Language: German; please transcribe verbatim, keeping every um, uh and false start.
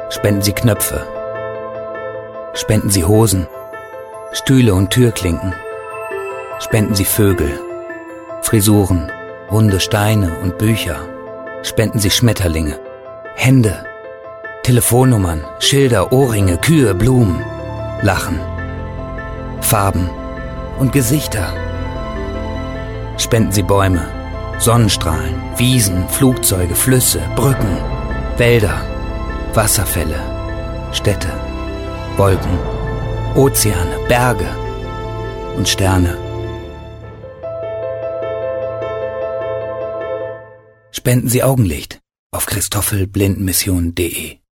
Spenden Sie Knöpfe. Spenden Sie Hosen, Stühle und Türklinken. Spenden Sie Vögel, Frisuren, runde Steine und Bücher. Spenden Sie Schmetterlinge, Hände, Telefonnummern, Schilder, Ohrringe, Kühe, Blumen, Lachen, Farben und Gesichter. Spenden Sie Bäume, Sonnenstrahlen, Wiesen, Flugzeuge, Flüsse, Brücken, Wälder, Wasserfälle, Städte, Wolken, Ozeane, Berge und Sterne. Spenden Sie Augenlicht auf christoffelblindenmission punkt de.